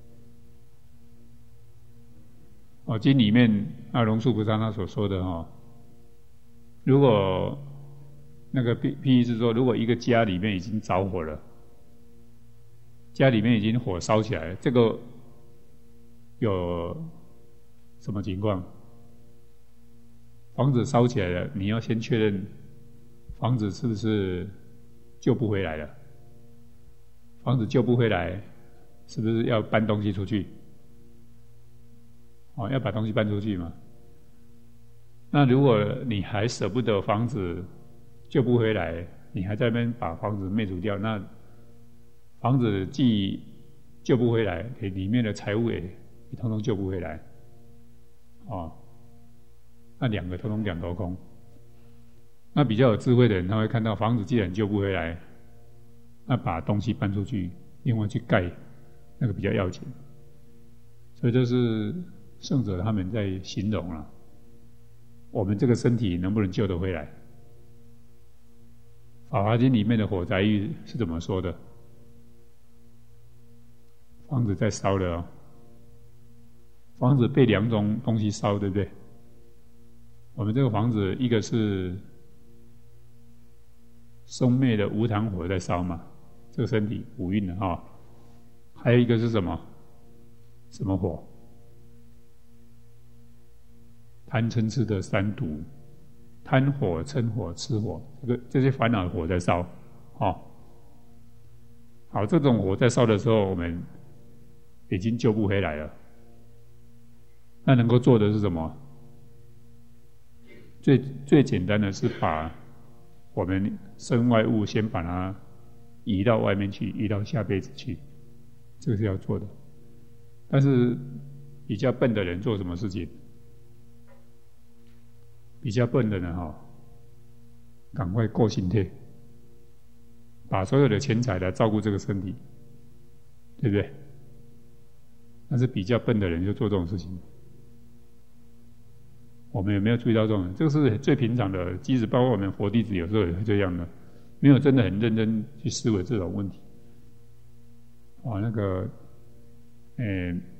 A: 哦，经里面阿龙树菩萨他所说的哈，如果那个譬譬喻是说，如果一个家里面已经着火了，家里面已经火烧起来了，这个有什么情况？房子烧起来了，你要先确认房子是不是救不回来了？房子救不回来，是不是要搬东西出去？哦，要把东西搬出去嘛。那如果你还舍不得房子救不回来，你还在那边把房子灭除掉，那房子既救不回来，里面的财物也也通通救不回来。哦，那两个通通两头空。那比较有智慧的人，他会看到房子既然救不回来，那把东西搬出去，另外去盖，那个比较要紧。所以这是圣者他们在形容了，我们这个身体能不能救得回来？《法华经》里面的火灾喻是怎么说的？房子在烧了哦，房子被两种东西烧，对不对？我们这个房子，一个是生灭的无常火在烧嘛，这个身体五蕴的哈、哦，还有一个是什么？什么火？贪嗔痴的三毒，贪火、嗔火、痴火，这个这些烦恼的火在烧，哦，好，这种火在烧的时候，我们已经救不回来了。那能够做的是什么？最最简单的是把我们身外物先把它移到外面去，移到下辈子去，这个是要做的。但是比较笨的人做什么事情？比较笨的人哈、哦，赶快过心贴，把所有的钱财来照顾这个身体，对不对？但是比较笨的人就做这种事情， 我们有没有注意到这种？这个是最平常的，即使包括我们佛弟子有时候也会这样的，没有真的很认真去思维这种问题。哇，那个，诶、欸，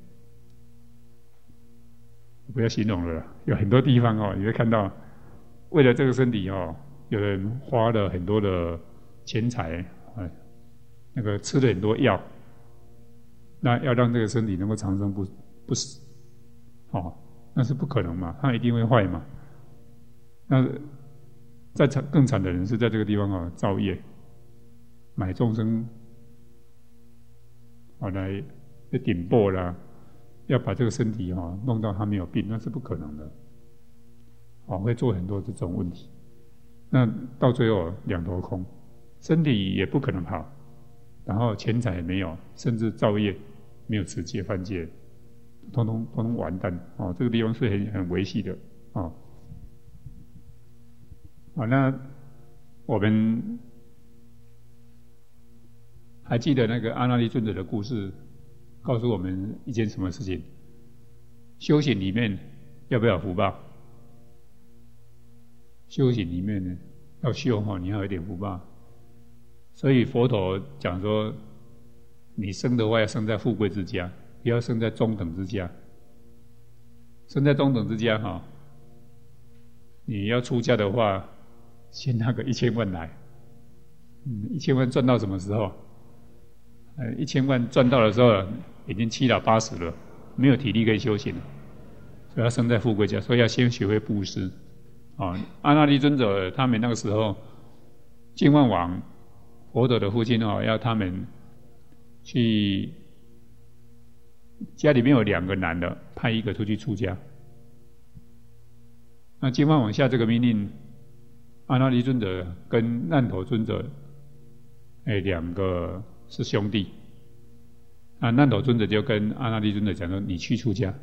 A: 我不要形容了啦，有很多地方哦，你会看到，为了这个身体哦，有人花了很多的钱财，哎，那个吃了很多药，那要让这个身体能够长生不不死，哦，那是不可能嘛，它一定会坏嘛。那再惨更惨的人是在这个地方哦造业，买众生，哦来来顶破啦，要把这个身体哦弄到他没有病，那是不可能的，哦会做很多这种问题，那到最后两头空，身体也不可能好，然后钱财也没有，甚至造业没有持戒犯戒，通通通通完蛋哦，这个地方是很很维系的哦。好，那我们还记得那个阿那律尊者的故事，告诉我们一件什么事情？修行里面要不要有福报？修行里面呢，要修哈，你要有一点福报。所以佛陀讲说，你生的话要生在富贵之家，不要生在中等之家。生在中等之家哈，你要出家的话，先拿个一千万来。嗯，一千万赚到什么时候？呃，一千万赚到的时候，已经七老八十了，没有体力可以修行了，所以要生在富贵家，所以要先学会布施。啊、哦，阿那律尊者他们那个时候，净饭王佛陀的父亲哦，要他们去家里面有两个男的，派一个出去出家。那净饭王下这个命令，阿那律尊者跟难陀尊者，哎，两个是兄弟。啊，难陀尊者就跟阿那律尊者讲说：“你去出家。”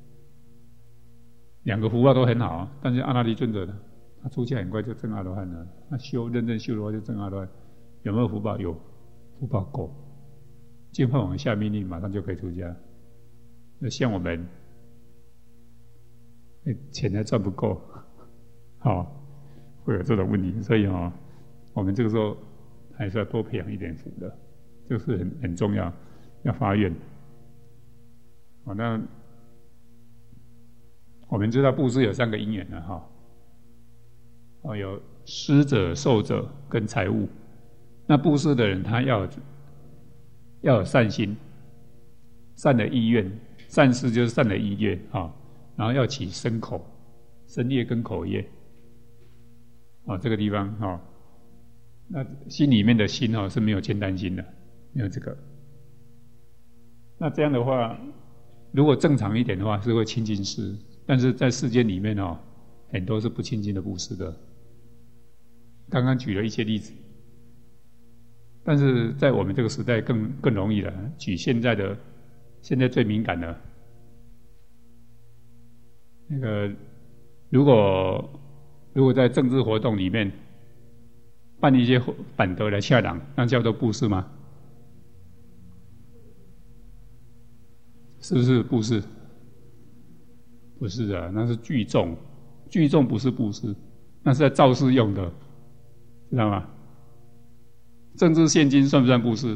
A: 两个福报都很好，但是阿那律尊者呢，他出家很快就证阿罗汉了。他修认真修的话就证阿罗汉，有没有福报？有，福报够。净饭王下命令，马上就可以出家。那像我们，钱还赚不够，好、哦，会有这种问题。所以哦，我们这个时候还是要多培养一点福的，这个是很很重要，要发愿。好，那。我们知道布施有三个因缘了哈，哦，有施者、受者跟财物。那布施的人他要要有善心、善的意愿，善施就是善的意愿啊，然后要起身口、身业跟口业，啊，这个地方哈，那心里面的心哈是没有牵担心的，没有这个。那这样的话，如果正常一点的话，是会亲近施。但是在世间里面哦，很多是不亲近的布施的。刚刚举了一些例子，但是在我们这个时代更更容易了。举现在的，现在最敏感的，那个如果如果在政治活动里面办一些反德来下党，那叫做布施吗？是不是布施？不是啊，那是聚众，聚众不是布施，那是在造势用的，知道吗？政治现金算不算布施？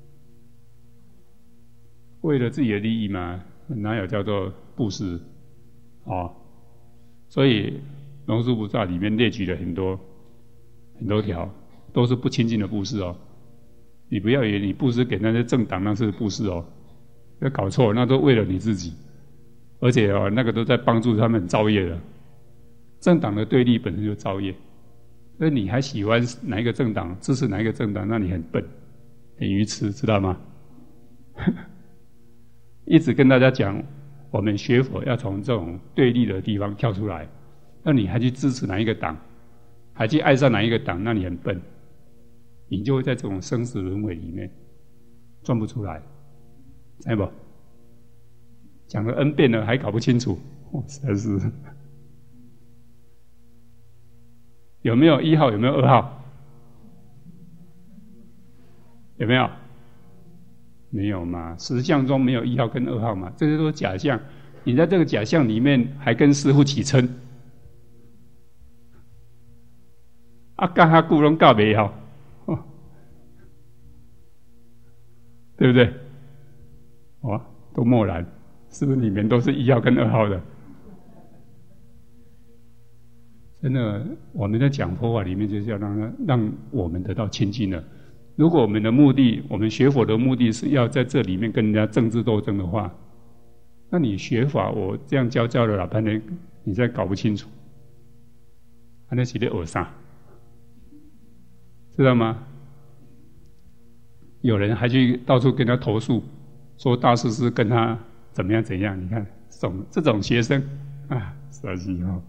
A: 为了自己的利益嘛，哪有叫做布施？哦，所以龙树菩萨里面列举了很多很多条，都是不亲近的布施哦。你不要以为你布施给那些政党那是布施哦，要搞错，那都为了你自己。而且哦，那个都在帮助他们造业的。政党的对立本身就造业，所以你还喜欢哪一个政党，支持哪一个政党，那你很笨，很愚痴，知道吗？一直跟大家讲，我们学佛要从这种对立的地方跳出来，那你还去支持哪一个党，还去爱上哪一个党，那你很笨，你就会在这种生死轮回里面转不出来，知道不？讲了 N 遍了，还搞不清楚，哦、实在是。有没有一号？有没有二号？有没有？没有嘛？实相中没有一号跟二号嘛？这些都是假象。你在这个假象里面还跟师父起嗔， 啊，教较久拢教袂好，哦，对不对？哇，都漠然，是不是里面都是一号跟二号的？真的，我们在讲佛法里面，就是要让让我们得到清净的。如果我们的目的，我们学佛的目的是要在这里面跟人家政治斗争的话，那你学法，我这样教教了老半天，你再搞不清楚，那是在讹啥？知道吗？有人还去到处跟他投诉，说大师是跟他怎么样怎样？你看，这种这种学生啊，实在是哦。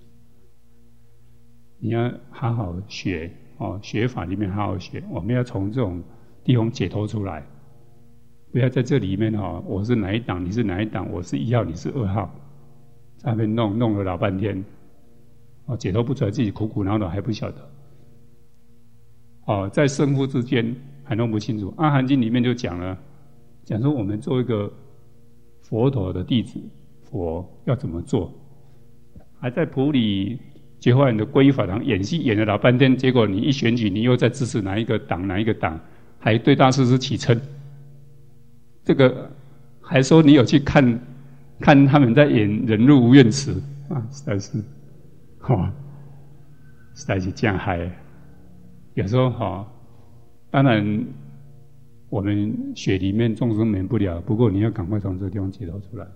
A: 你要好好学哦，学法里面好好学。我们要从这种地方解脱出来，不要在这里面哦，我是哪一党，你是哪一党，我是一号，你是二号，在那边弄弄了老半天，哦，解脱不出来，自己苦苦恼恼还不晓得。哦，在胜负之间还弄不清楚。《阿含经》里面就讲了，讲说我们做一个佛陀的弟子，佛要怎么做，还在普里结化你的皈依法堂演戏演了老半天，结果你一选举，你又在支持哪一个党哪一个党，还对大师是起称，这个还说你有去看看他们在演人入无怨词啊，实在是，哦，实在是这样嗨。有时候哈、哦，当然我们血里面众生免不了，不过你要赶快从这个地方解脱出来，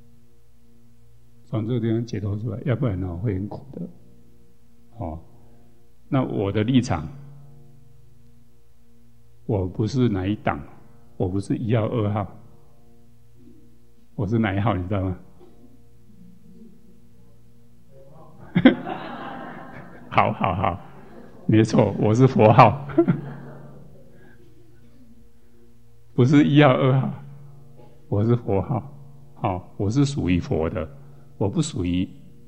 A: 从这个地方解脱出来，要不然呢、哦、会很苦的。哦，那我的立场，我不是哪一党，我不是一号二号，我是哪一号你知道吗？好好好，没错，我是佛号，不是一号二号，我是佛号。好、哦，我是属于佛的，我不属于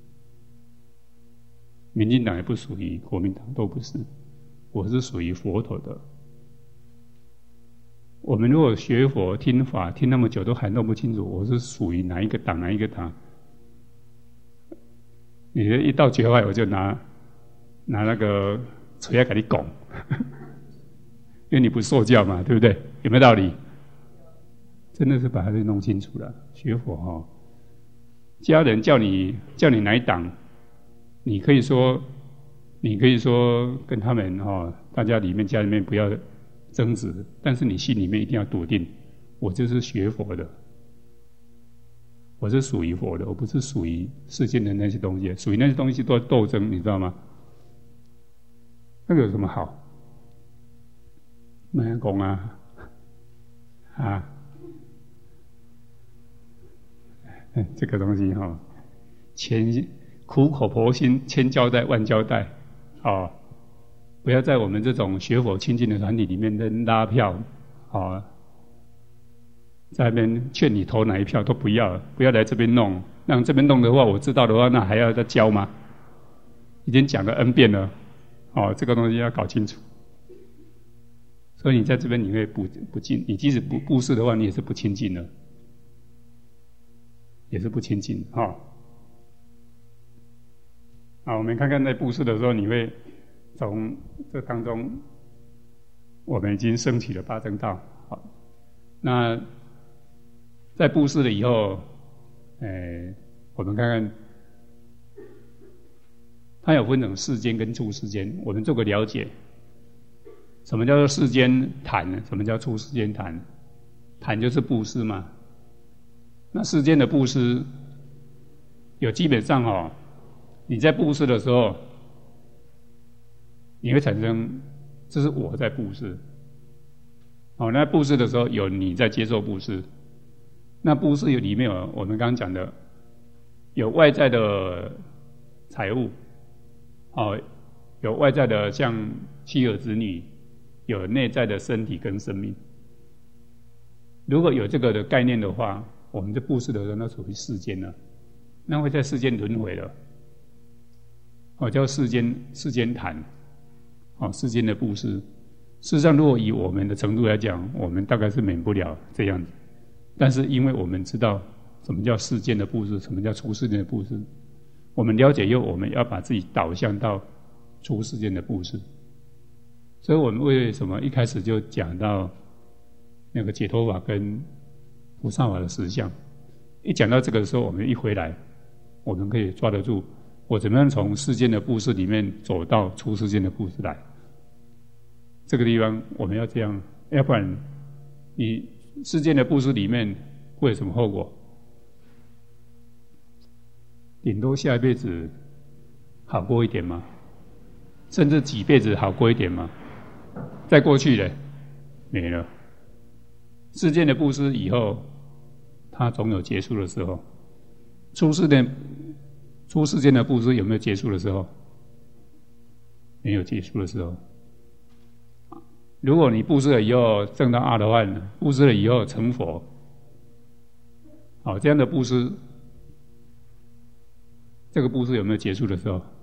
A: 民进党，也不属于国民党，都不是，我是属于佛陀的。我们如果学佛听法听那么久都还弄不清楚我是属于哪一个党哪一个党，你一到觉外我就拿拿那个锤来给你拱，因为你不受教嘛，对不对？有没有道理？真的是把它给弄清楚了。学佛哦，家人叫你叫你哪一党，你可以说你可以说跟他们哦，大家里面家里面不要争执，但是你心里面一定要笃定，我就是学佛的，我是属于佛的，我不是属于世间的那些东西，属于那些东西都要斗争，你知道吗？那个有什么好？没人讲啊，啊，这个东西哈、哦，千苦口婆心，千交代万交代，哦。不要在我们这种学佛亲近的团体里面跟拉票，啊，在那边劝你投哪一票都不要，不要来这边弄。让这边弄的话，我知道的话，那还要再教吗？已经讲了 N 遍了，哦，这个东西要搞清楚。所以你在这边你会不不进，你即使不布施的话，你也是不亲近的，也是不亲近，哈、哦。好，我们看看在布施的时候，你会。从这当中，我们已经升起了八正道。好，那在布施了以后，呃，我们看看，它有分成世间跟出世间，我们做个了解。什么叫做世间谈呢？什么叫出世间谈？谈就是布施嘛。那世间的布施，有基本上哦，你在布施的时候。你会产生，这是我在布施。哦，那布施的时候有你在接受布施。那布施有里面有我们刚刚讲的，有外在的财物，哦，有外在的像妻儿子女，有内在的身体跟生命。如果有这个的概念的话，我们在布施的时候，那属于世间了，那会在世间轮回了。哦，叫世间世间谈。哦，世间的布施，事实上，如果以我们的程度来讲，我们大概是免不了这样子。但是，因为我们知道什么叫世间的布施，什么叫出世间的布施，我们了解以后，我们要把自己导向到出世间的布施。所以我们为什么一开始就讲到那个解脱法跟菩萨法的实相？一讲到这个的时候，我们一回来，我们可以抓得住我怎么样从世间的布施里面走到出世间的布施来。这个地方我们要这样，要不然你世间的布施里面会有什么后果？顶多下一辈子好过一点吗？甚至几辈子好过一点吗？再过去了，没了。世间的布施以后，它总有结束的时候。出世间出世间的布施有没有结束的时候？没有结束的时候。如果你布施了以后证到阿罗汉，布施了以后成佛，好，这样的布施，这个布施有没有结束的时候？